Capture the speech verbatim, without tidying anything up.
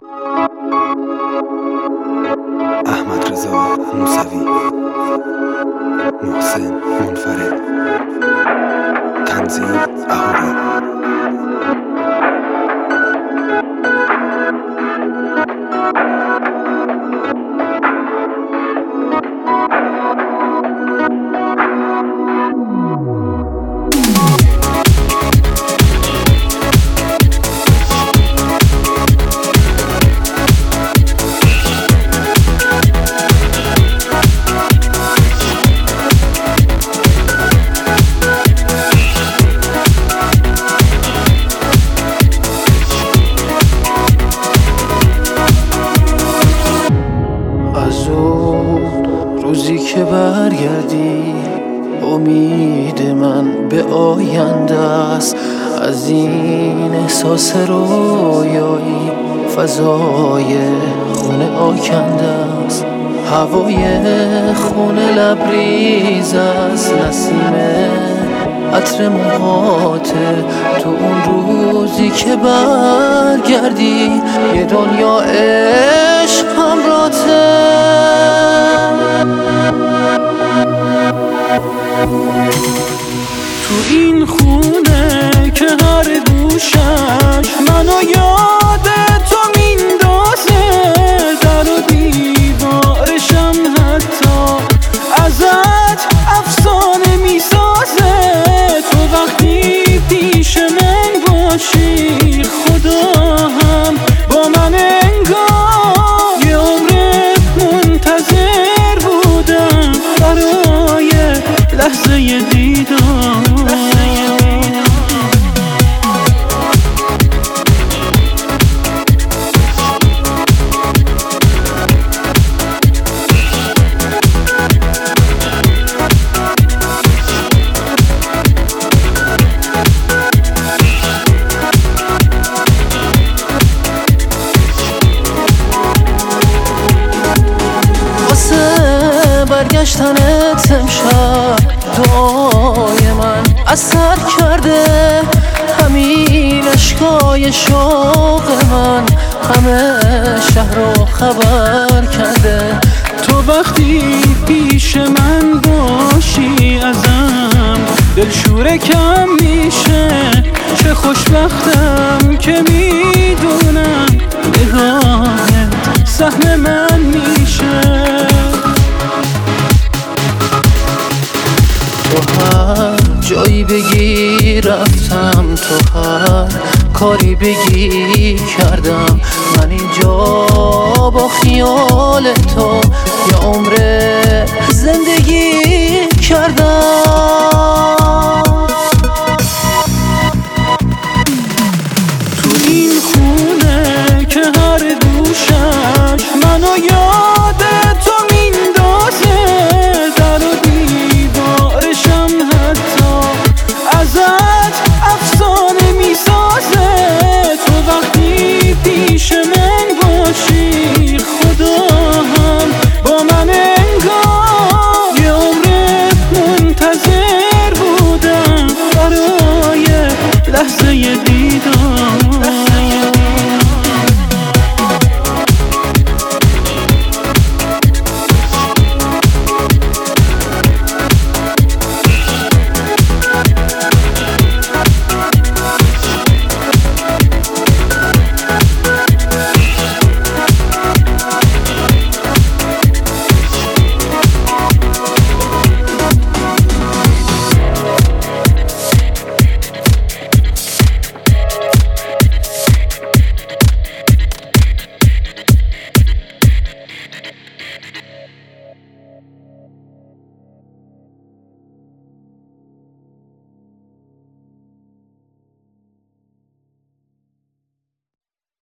احمد رضا موسوی، محسن منفرد، تنظیم اهورا. روزی که برگردی امید من به آینده است. از این احساس رویایی فضای خونه آکنده است. هوای خونه لبریز است، نسیم عطر موهاته. تو اون روزی که برگردی یه دنیا عشق همراته. تو این خونه که هر گوشش منو یاد تو میندازه، در و دیوارشم حتی ازت افسانه میسازه. تو وقتی پیش من باشی خدا هم با من انگار یه عمر منتظر بودم برای لحظه دیدار. برگشتنت امشب دعای من اثر کرده. همین اشکای شوق من همه شهر رو خبر کرده. تو وقتی پیش من باشی ازم دلشوره کم میشه. چه خوشبختم که میدونم نگاهت سهم من میشه. تو هر جایی بگی رفتم، تو هر کاری بگی کردم. من اینجا با خیال تو یه عمر زندگی کردم. تو این خونه که هر گوشش منو یاد تو میندازه، در و دیوارشم حتی ازت افسانه میسازه. تو وقتی پیش من